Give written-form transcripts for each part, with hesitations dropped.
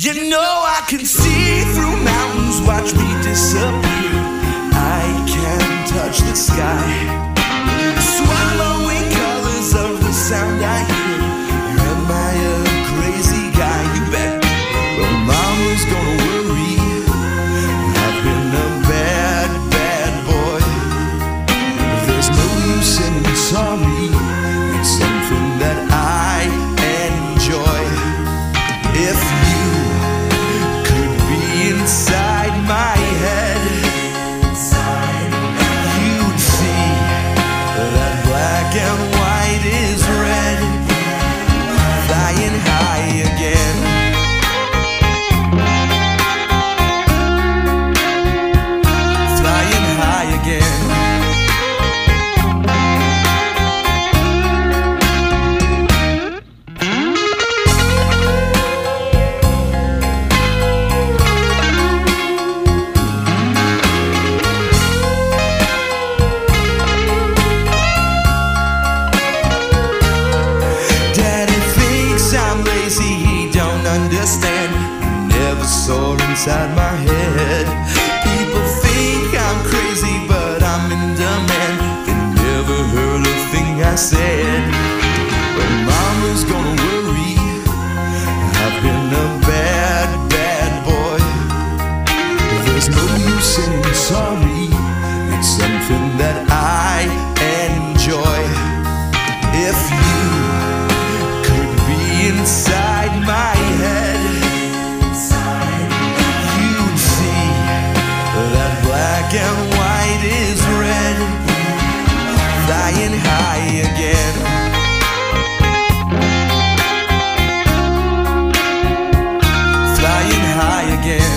You know I can see through mountains, watch me disappear. I can touch the sky, swallowing colors of the sound I hear. Am I a crazy guy? You bet. Well, mama's gonna worry. I've been a bad, bad boy. There's no use in sorry. It's something that I enjoy. If you could be inside my head, you'd see that black and white is red, flying high again. Flying high again. Understand, never saw inside my head. People think I'm crazy, but I'm in demand. They never heard a thing I said. But mama's gonna worry. I've been a bad, bad boy. There's no use in sorry. It's something that I enjoy. If you could be inside my head, you'd see that black and white is red, flying high again. Flying high again.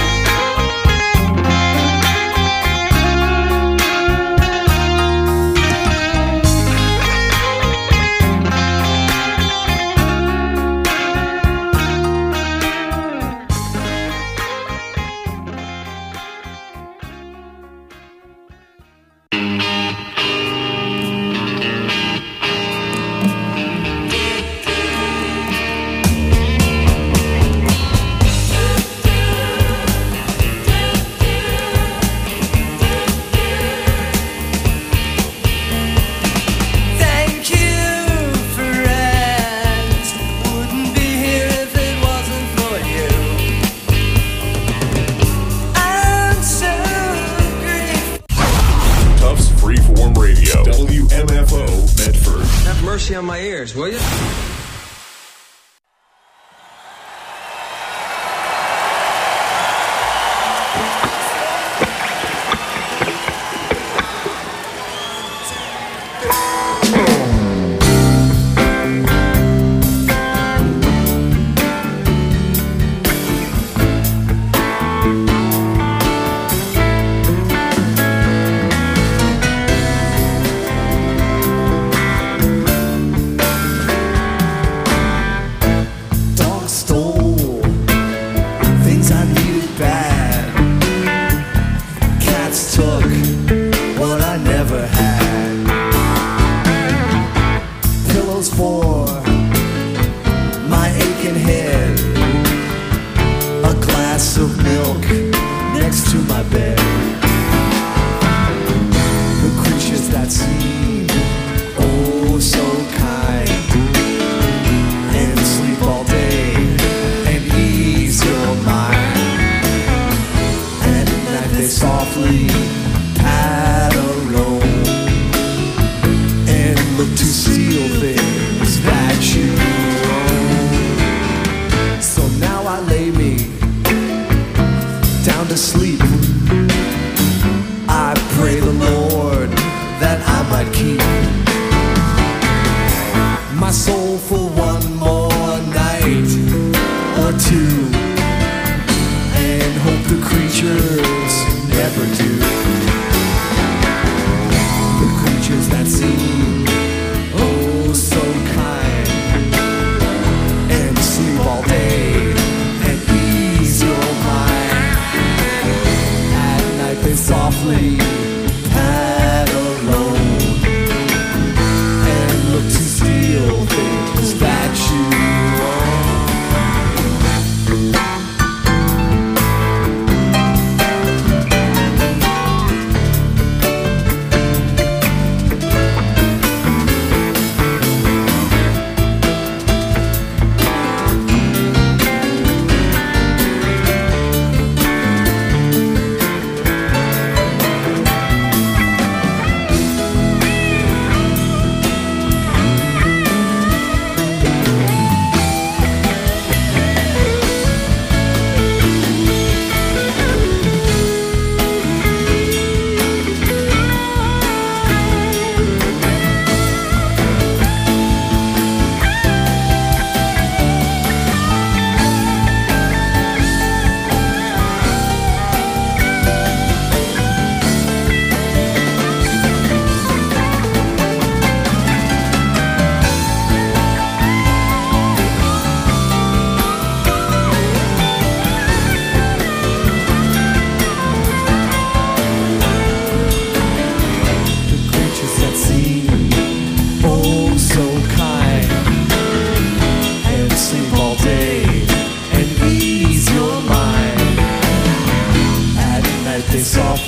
On my ears, will you?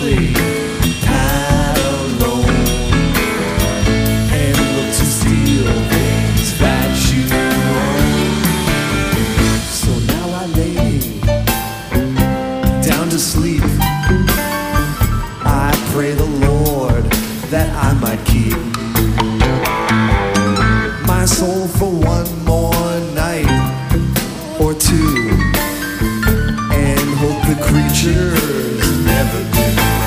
they had alone and look to steal things that you own. So now I lay down to sleep. I pray the Lord that I might keep my soul for one more night or two, and hope the creatures never do.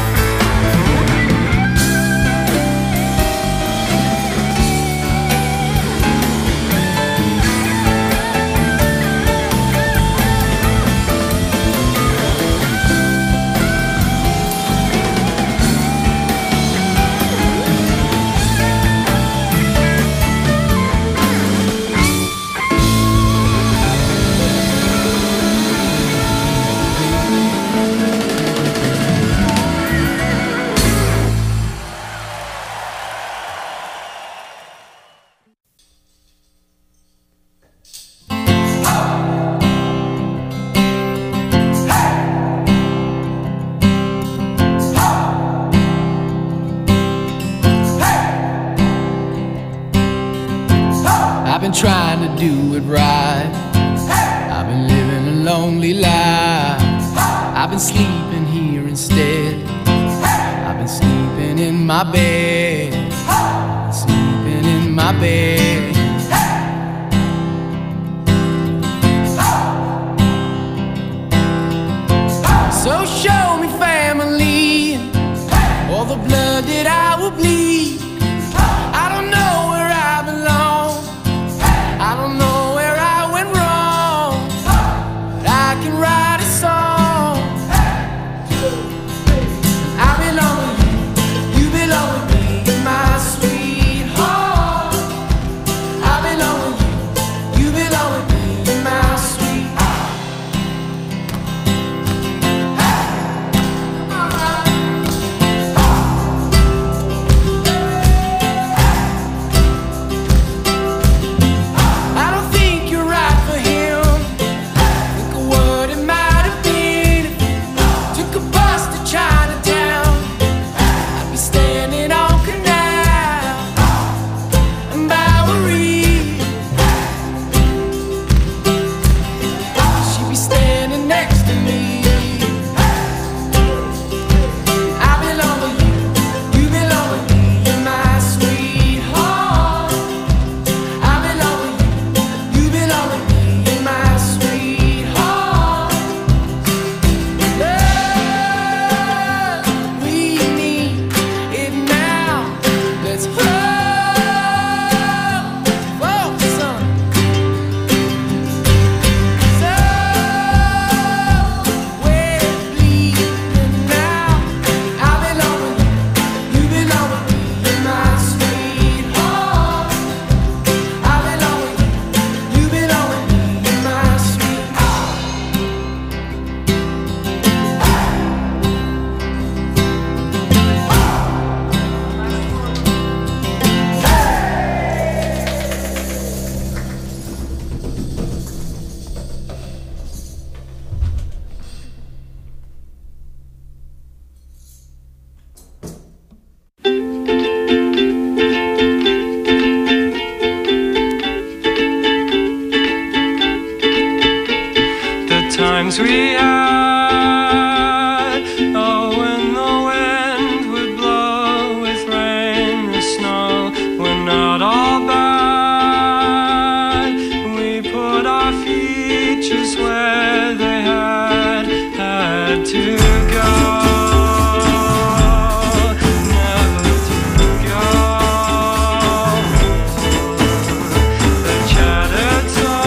I've been trying to do it right. I've been living a lonely life. I've been sleeping here instead. I've been sleeping in my bed. Sleeping in my bed. So show me family, all the blood that I will bleed. I don't know where I belong. I don't know where I went wrong, but I can write a song. I belong with you, you belong with me, my sweetheart. I belong with you, you belong with me, my sweetheart. I don't think you're right for him. Think of what it might have been if you took a bus to Chinatown. I'd be standing on Canal and Bowery. She'd be standing next to me. I belong with you, you belong with me, you're my sweetheart. I belong with you, you belong with me, you're my sweetheart. Love, we need it now. Let's focus on we're bleeding now. I belong with you, you belong with me, you're my sweetheart. I belong with you, you belong with me, you're my sweetheart. The times we had, oh, when the wind would blow with rain and snow, were not all bad. We put our feet just where they had to go, never to go. The chattered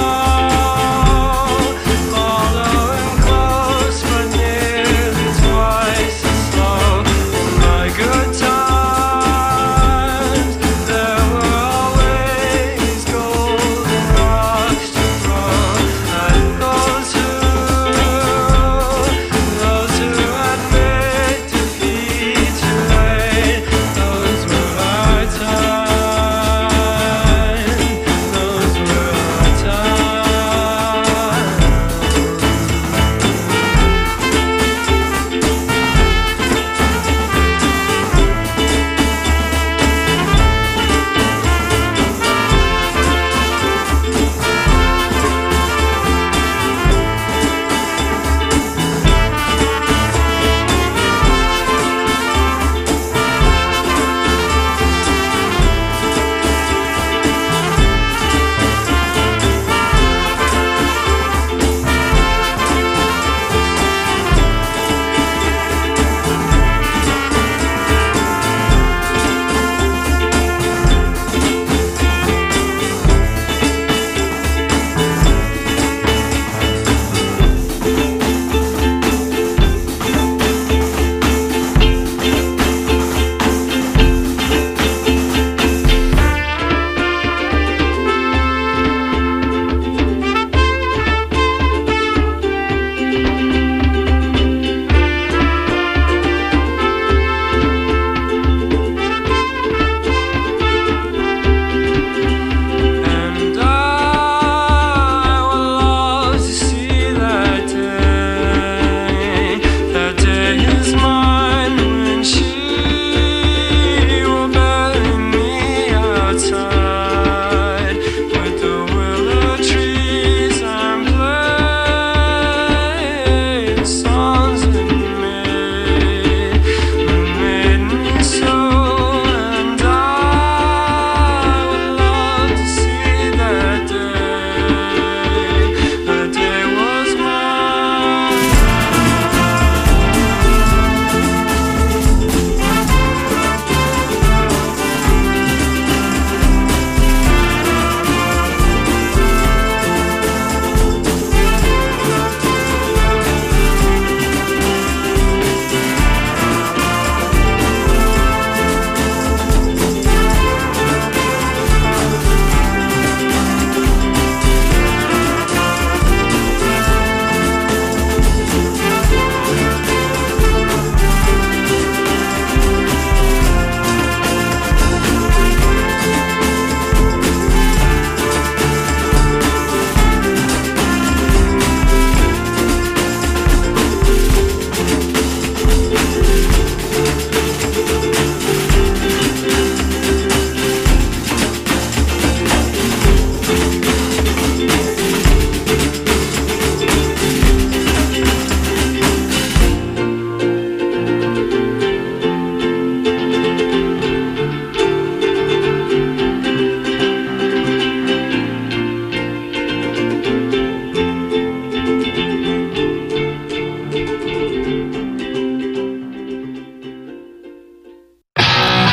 song, following close but nearly twice as slow. In my good times, there were always golden rocks to throw at those who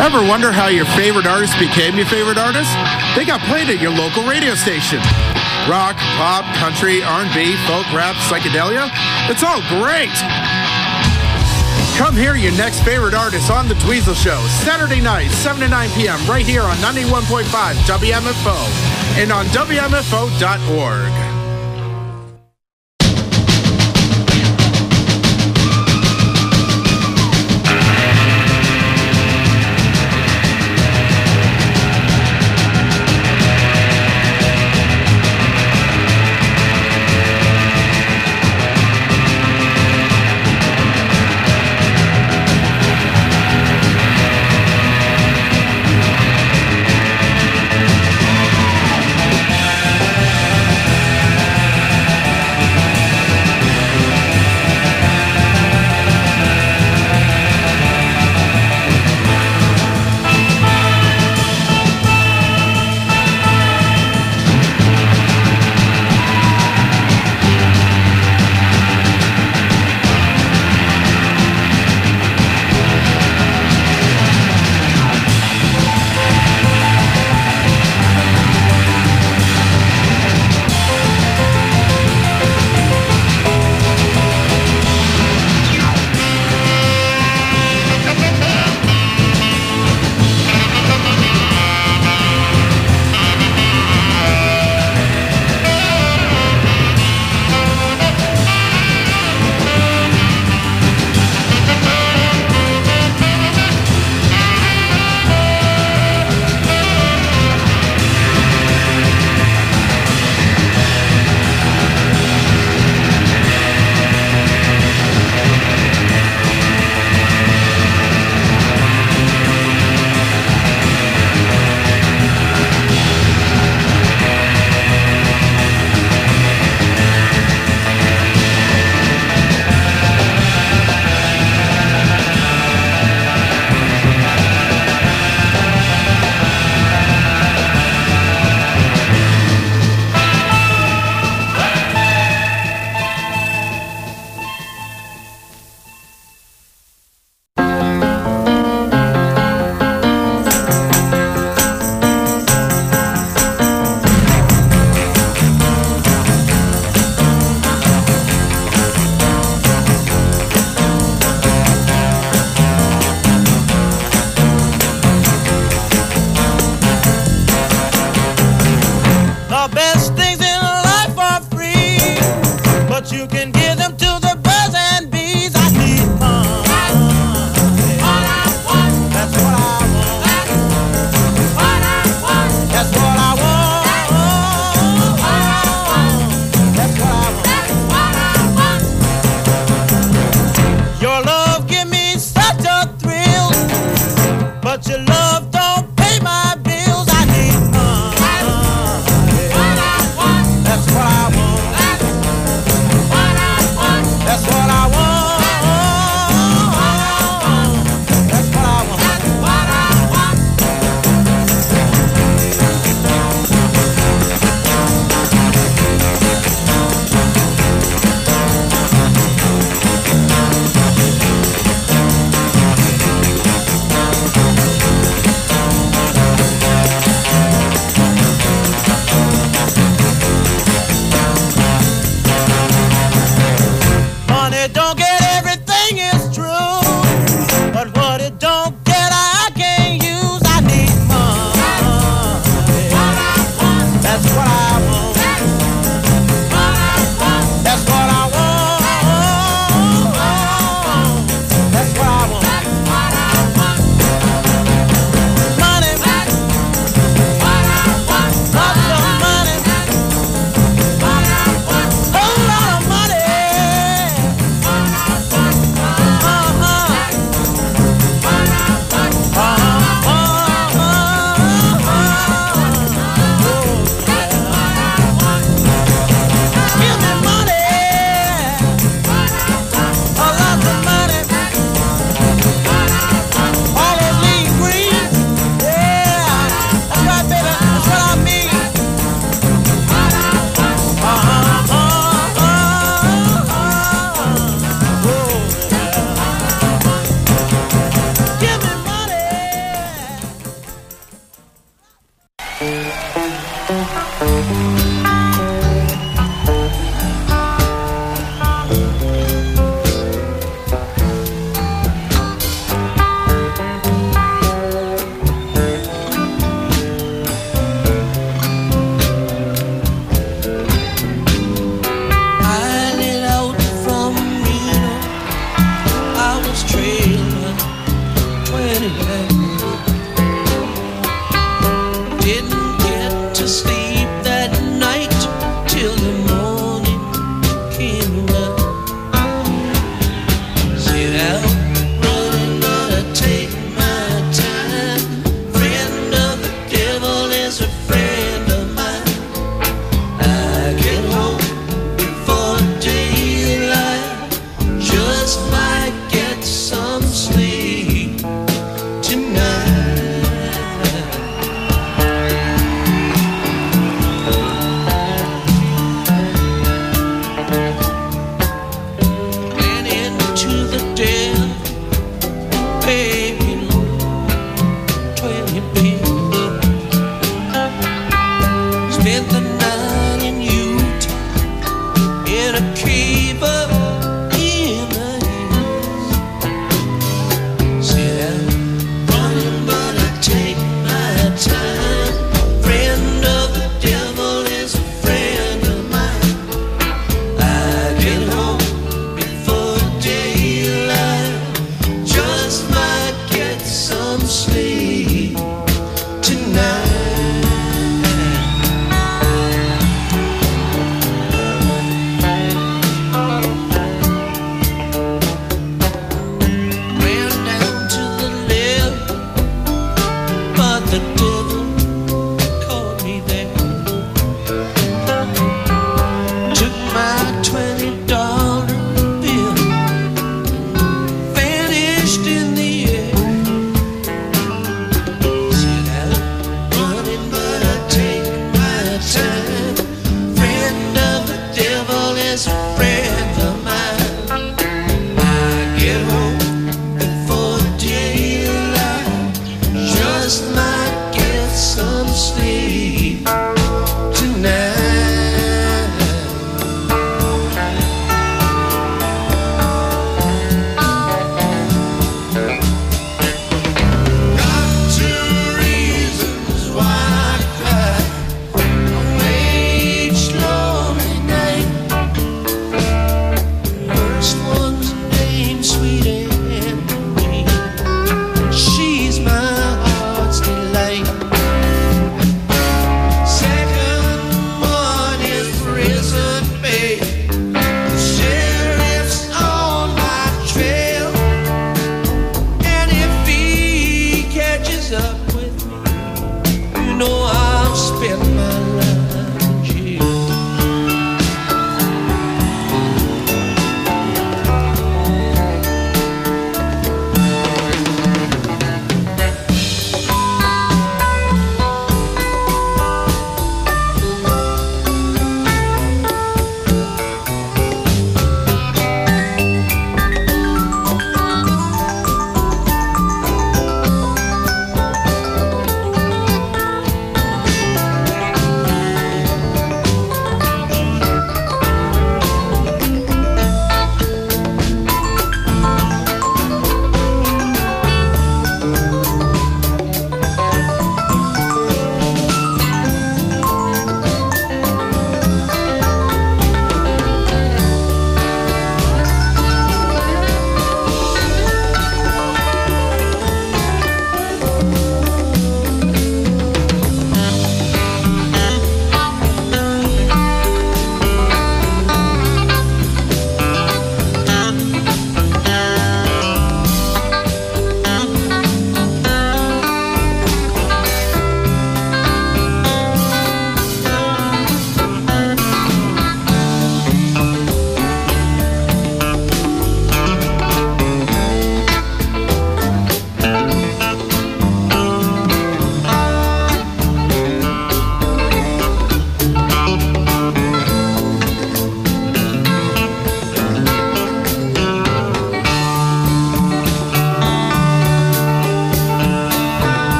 Ever wonder how your favorite artist became your favorite artist? They got played at your local radio station. Rock, pop, country, R&B, folk, rap, psychedelia. It's all great. Come hear your next favorite artist on The Dweezil Show, Saturday night, 7 to 9 p.m. right here on 91.5 WMFO and on WMFO.org.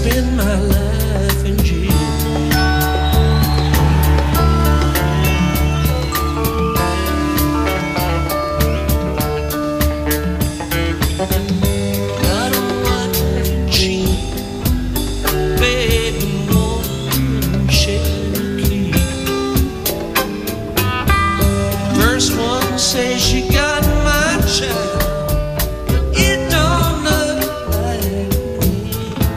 spend my life in jail. I don't want to cheat, baby, won't Cherokee. First one says she got my child. It don't look like me.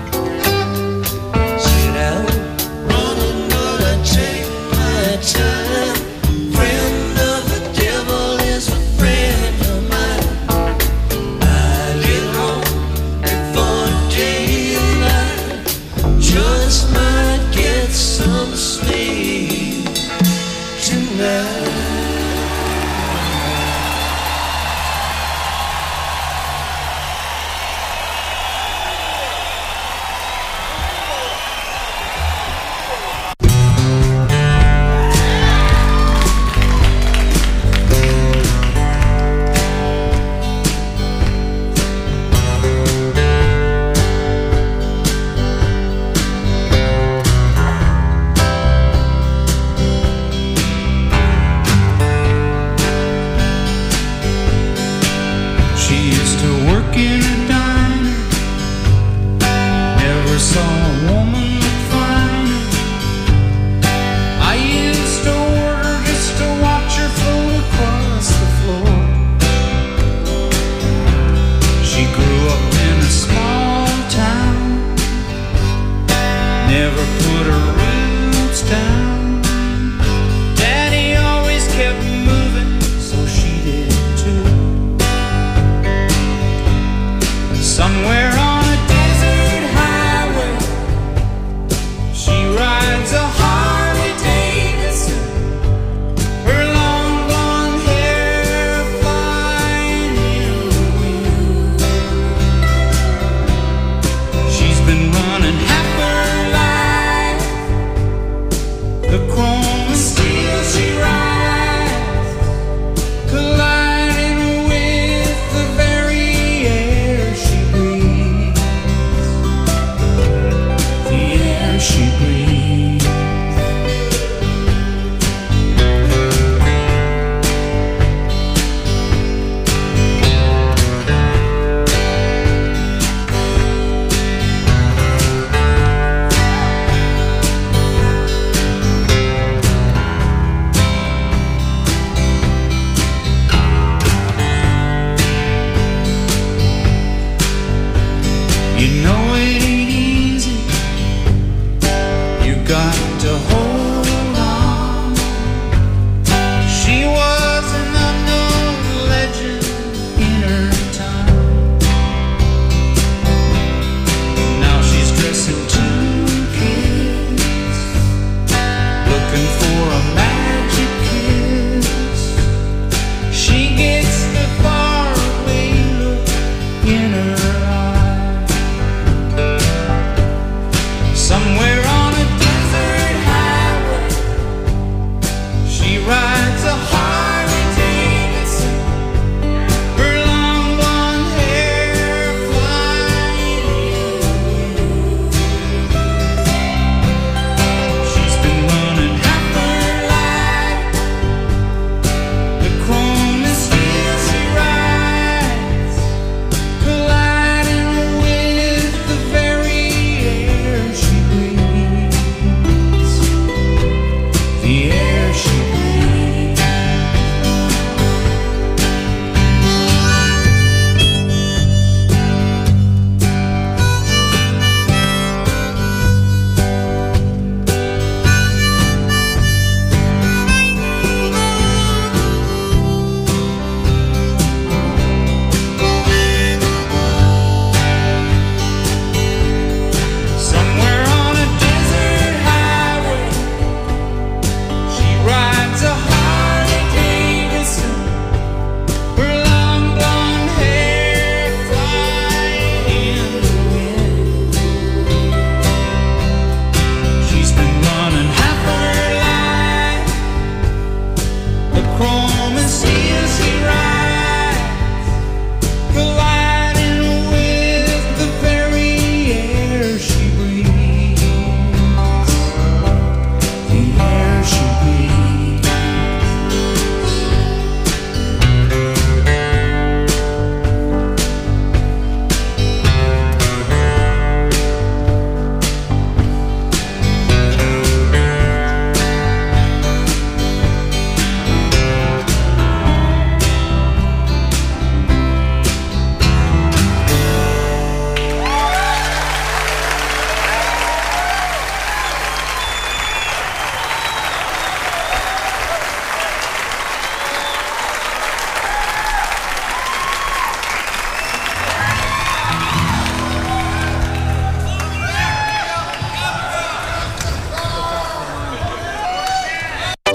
Sit down, running, but I take my time. Friend of the devil is a friend of mine. I get home before daylight. Just might get some sleep tonight. She used to work in a diner. Never saw a woman look finer. I used to order just to watch her float across the floor. She grew up in a small town. Never put her roots down. Daddy always kept moving, so she did too. Somewhere on a desert highway, she rides a Harley Davidson. Her long blonde hair flying in the wind. She's been running half her life. The chrome and steel she rides, colliding with the very air she breathes. The air she breathes. You know it ain't easy. You got to hold on. She was an unknown legend in her time. Now she's dressing two kids, looking for a magic kiss. She gets the faraway look in her eye.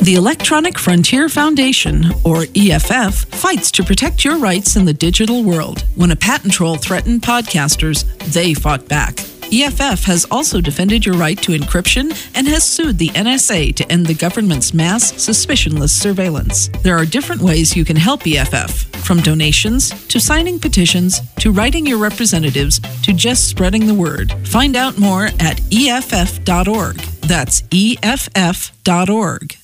The Electronic Frontier Foundation, or EFF, fights to protect your rights in the digital world. When a patent troll threatened podcasters, they fought back. EFF has also defended your right to encryption and has sued the NSA to end the government's mass, suspicionless surveillance. There are different ways you can help EFF, from donations to signing petitions to writing your representatives to just spreading the word. Find out more at EFF.org. That's EFF.org.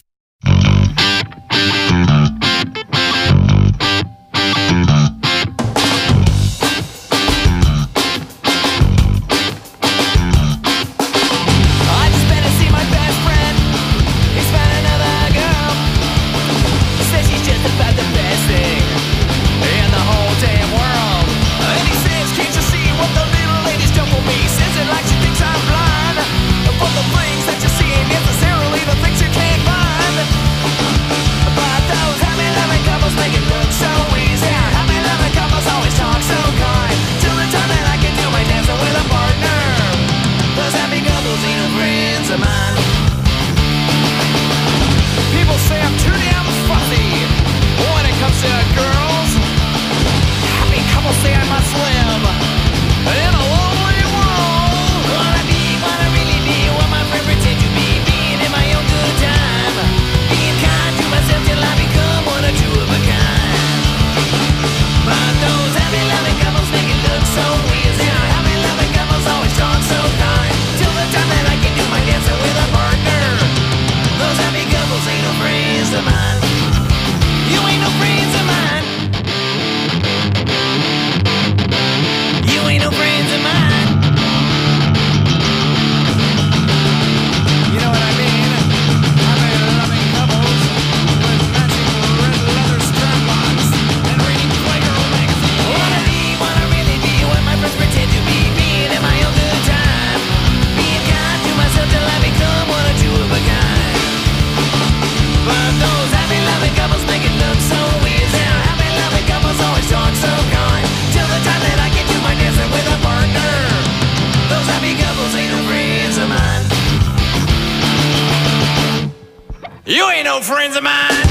You ain't no friends of mine.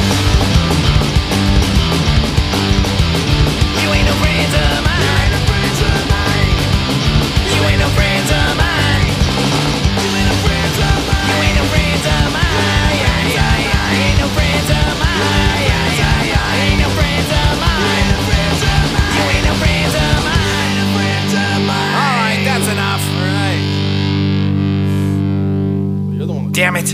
You ain't no friends of mine. You ain't no friends of mine. You ain't no friends of mine. You ain't no friends of mine. Ain't no friends of mine. Ain't no friends of mine. You ain't no friends of mine. All right, that's enough. All right. You're the one. Damn it.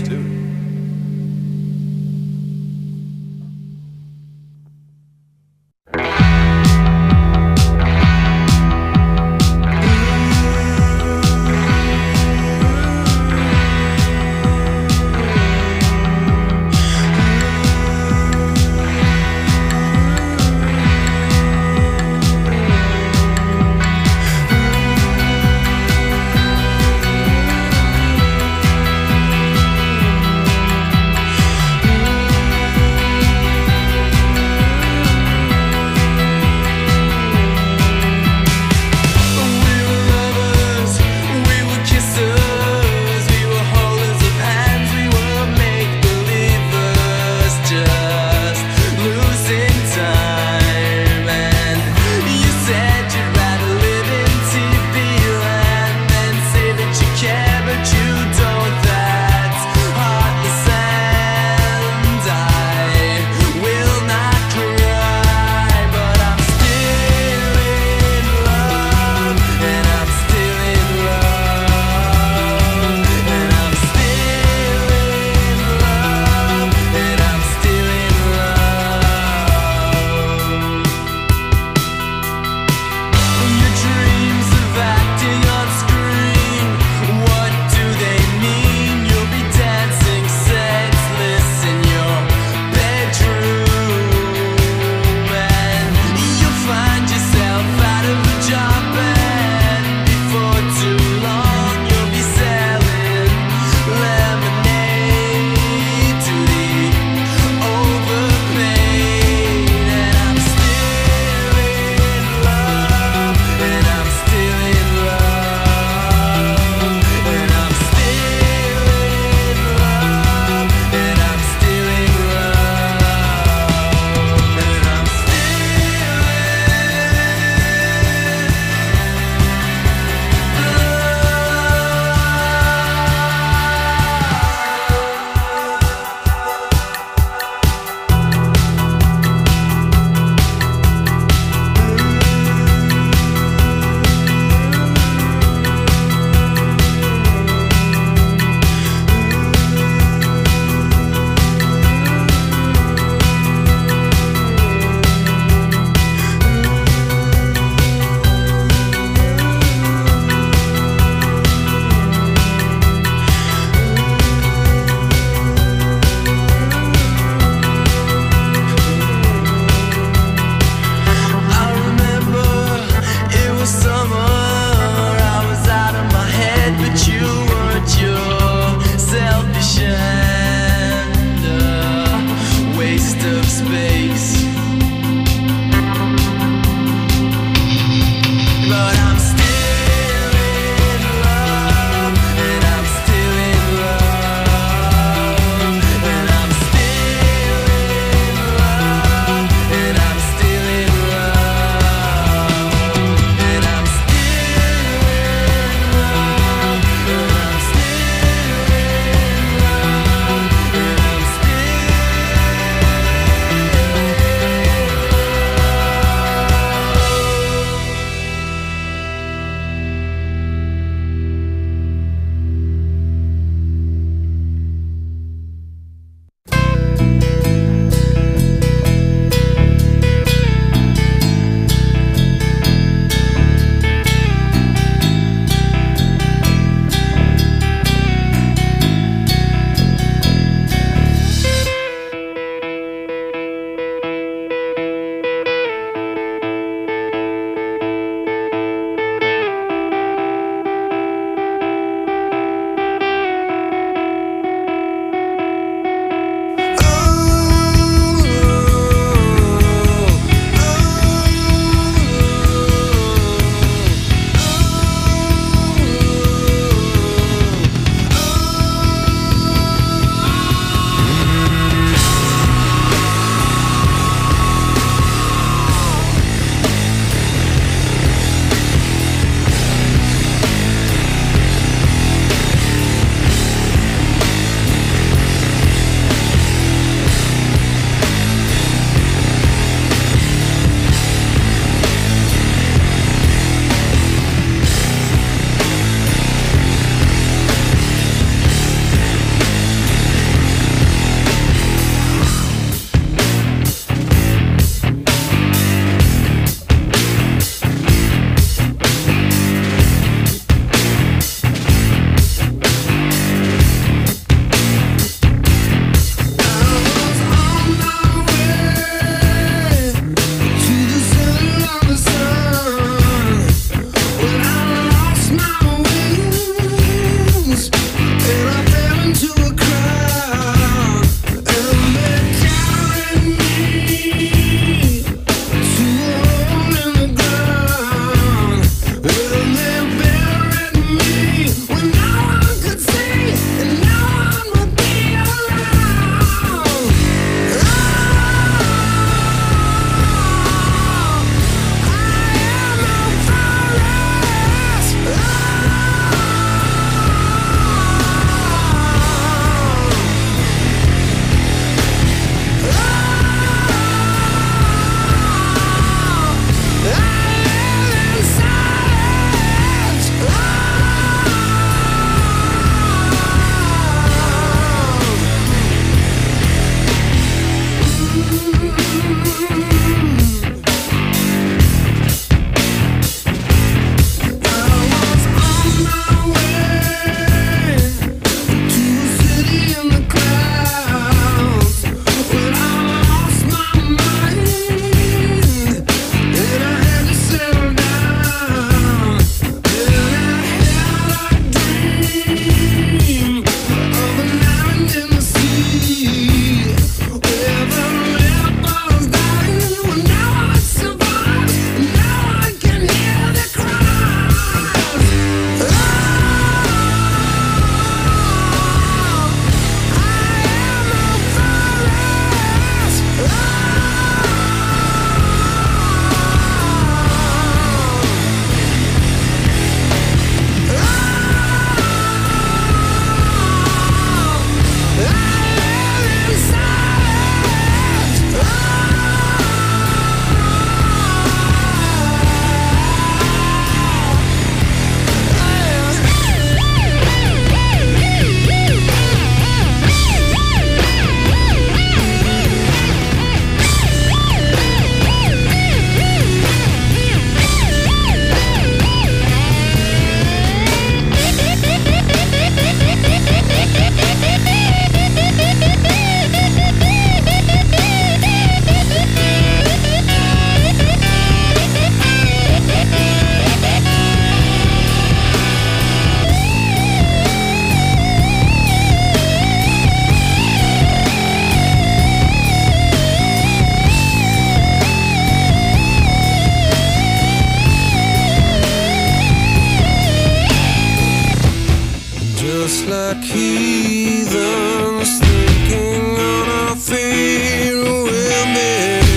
just like heathens, thinking on our feet we'll be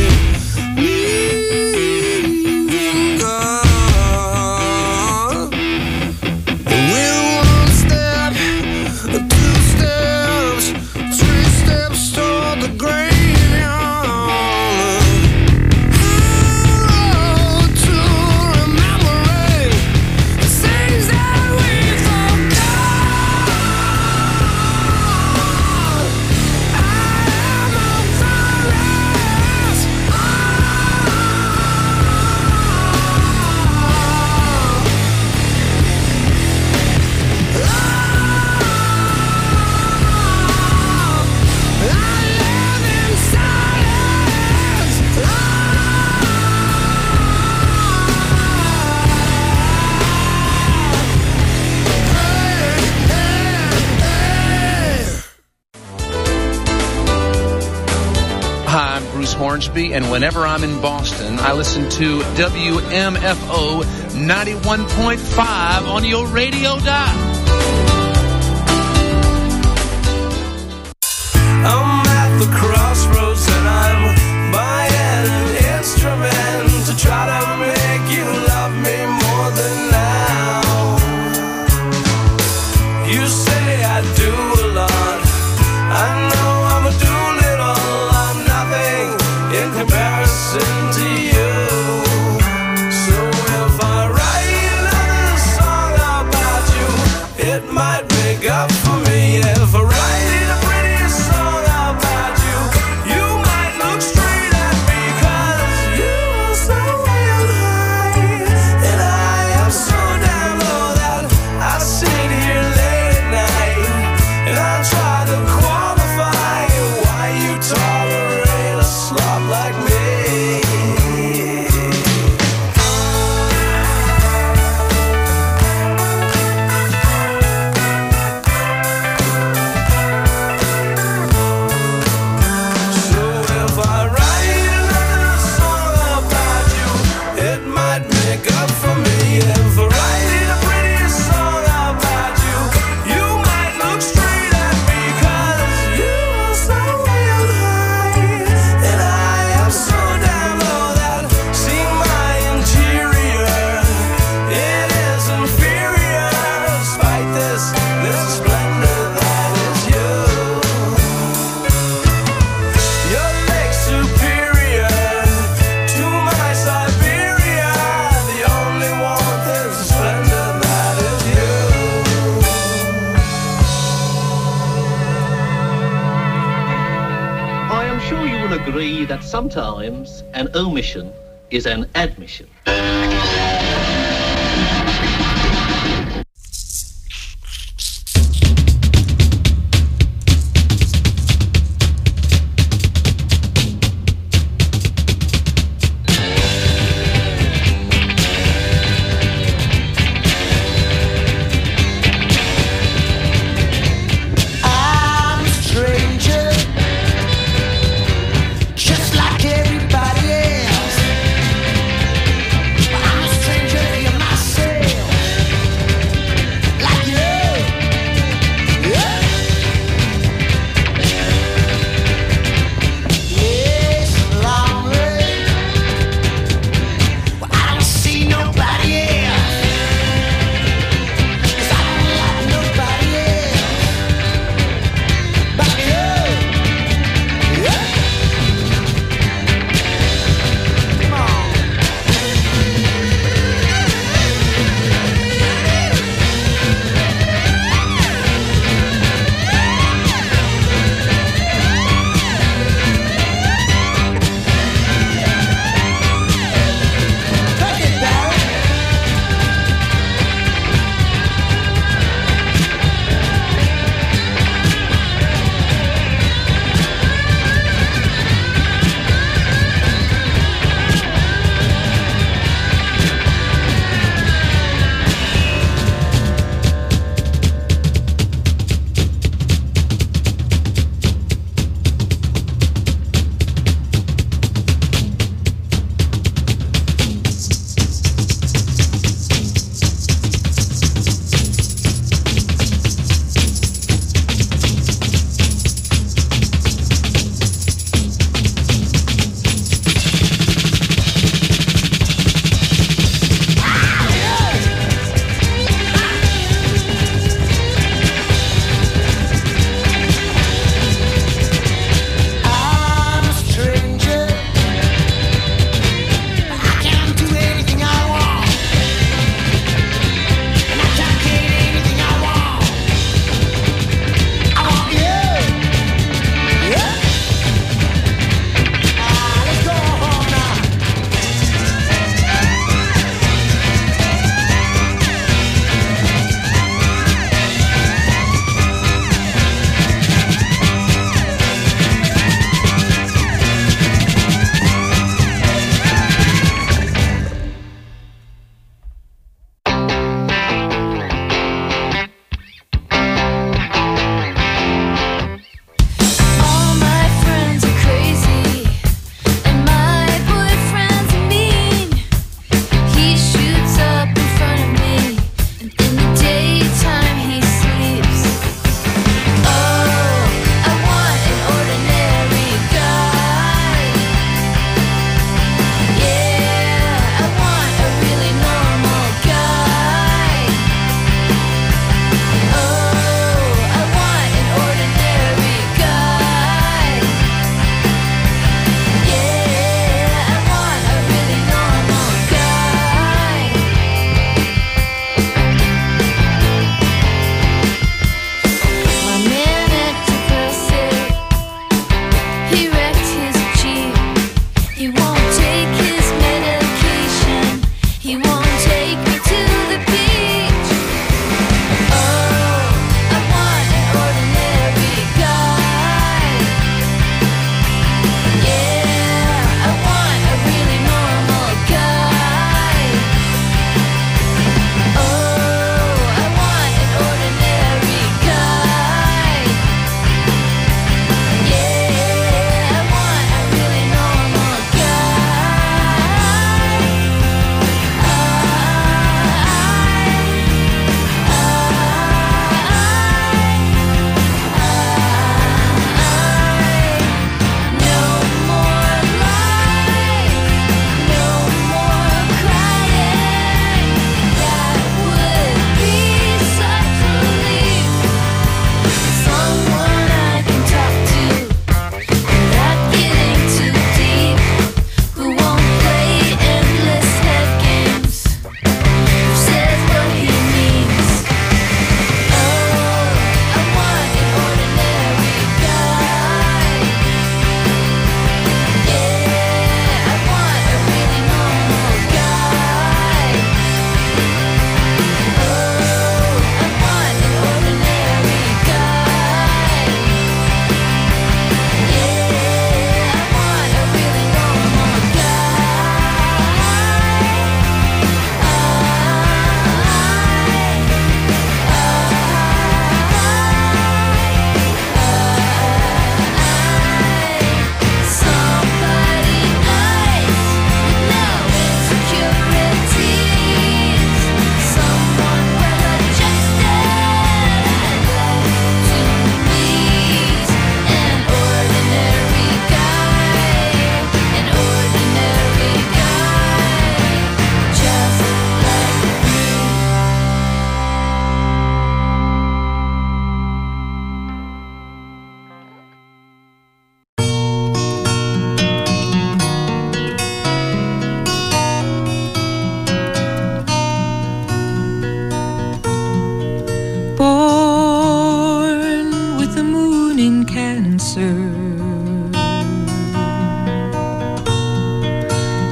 leaving God. With one step, two steps, three steps toward the graveyard. To remembering the things that we forgot. I am a virus. I live in silence. Hi, I'm Bruce Hornsby, and whenever I'm in Boston, I listen to WMFO 91.5 on your radio dial. I'm at the crossroads and I'm buying an instrument to try to make you love me more than now. You say I do a lot. I know I'm a doolittle. I'm nothing in comparison to you. So if I write another song about you, it might make up for me. If I write a pretty song about you, you might look straight at me, 'cause you are so damn high and I am so damn low that I sit here late at night and I try to qualify why you tolerate a slob like me. So if I write another song about you, it might make up for me. If I write a pretty song about you, you might look straight at me, 'cause you are so damn high and I am so damn low that see my interior, it is inferior. Despite this splendor that is you. Your lake superior to my Siberia. The only warmth is the splendor that is you. I am sure you will agree that sometimes an omission is an admission. I'm a stranger, just like everybody else.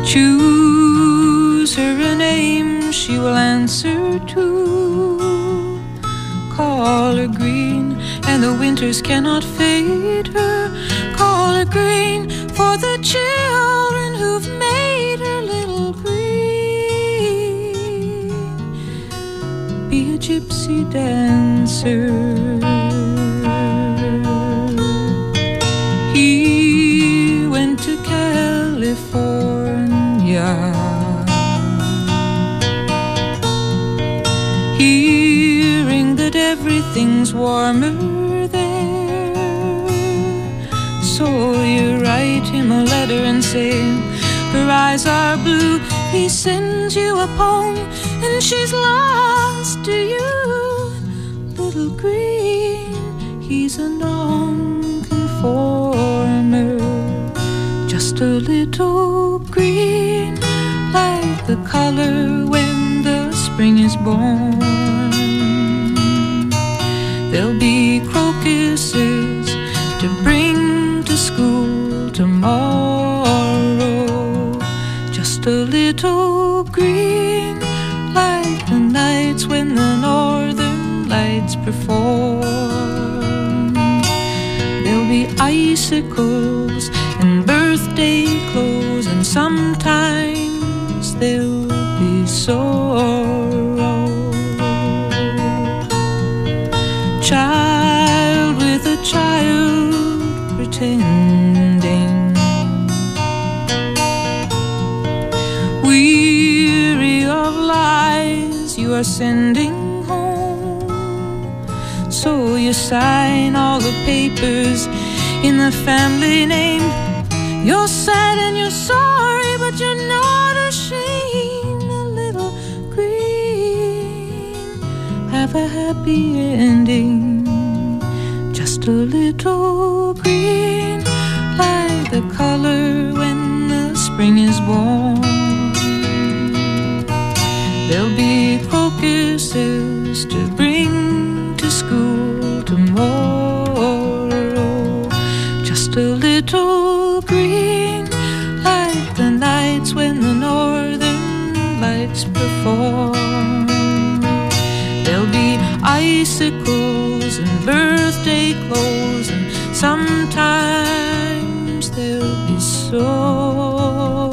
Choose her a name she will answer to. Call her green, and the winters cannot fade her. Call her green for the children who've made her little green. Be a gypsy dancer. He went to California, hearing that everything's warmer there. So you write him a letter and say her eyes are blue. He sends you a poem and she's lost to you. Little green, he's a non-conformer, just a little green, like the color when the spring is born. There'll be crocuses to bring to school tomorrow, just a little green, like the nights when the northern lights perform. There'll be icicles and birthday clothes, and sometimes there'll be sorrow. Child with a child pretending, weary of lies you are sending home. So you sign all the papers in the family name. You're sad and you're sorry, but you're not ashamed. A little green, have a happy ending. Just a little green, like the color when the spring is born. There'll be crocuses to bring to school tomorrow, just a little green, like the nights when the northern lights perform. There'll be icicles and birthday clothes, and sometimes there'll be sorrow.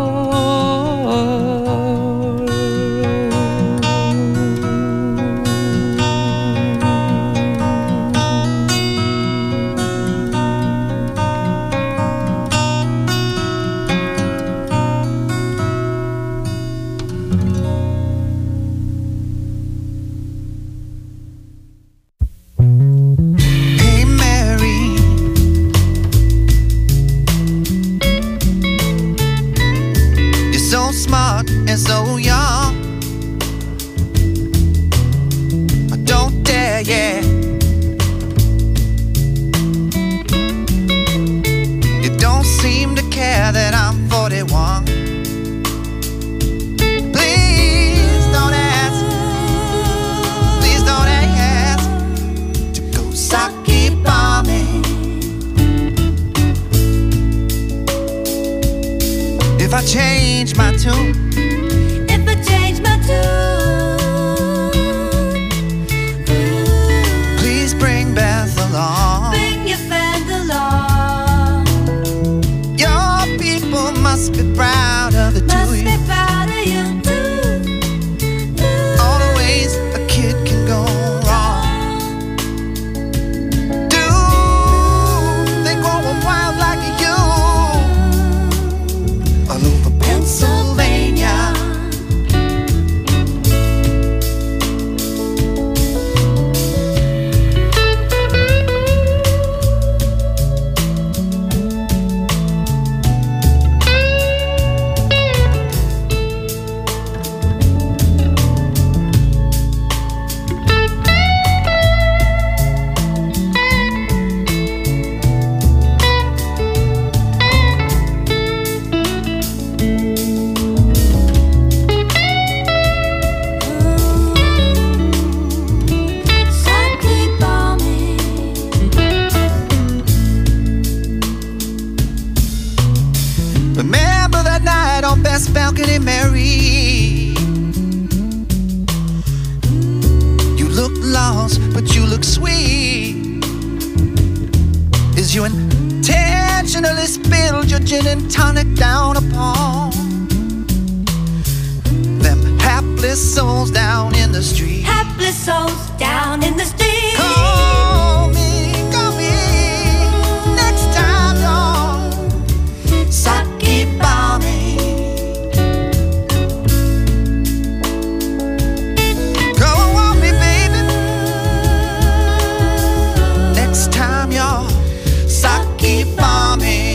And so young, I don't dare, yeah. You don't seem to care that I'm 41. Please don't ask, please don't ask to go sake bombing. If I change my tune, please bring Beth along. Bring your friend along. Your people must be proud of the two of you. Must be proud of you too. All the ways a kid can go wrong. Do they grow them wild like you? All over Pennsylvania. smiles, but you look sweet. Is you intentionally spilled your gin and tonic down upon them hapless souls down in the street? Hapless souls down in the street. Call me next time you're sake bombing. Go on me, baby. Next time you're sake bombing.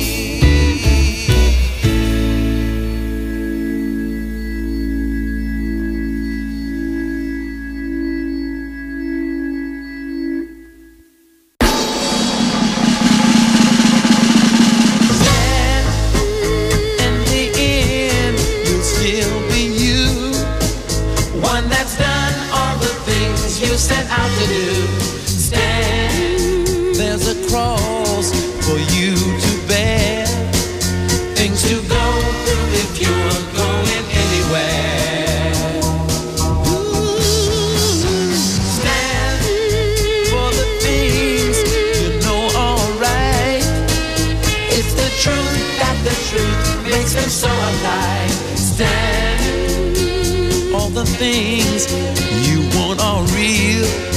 Set out to do. Stand, there's a cross for you to bear, things to go through if you are going anywhere. Stand for the things you know are right. It's the truth that the truth makes them so alive. Stand, all the things you want are real.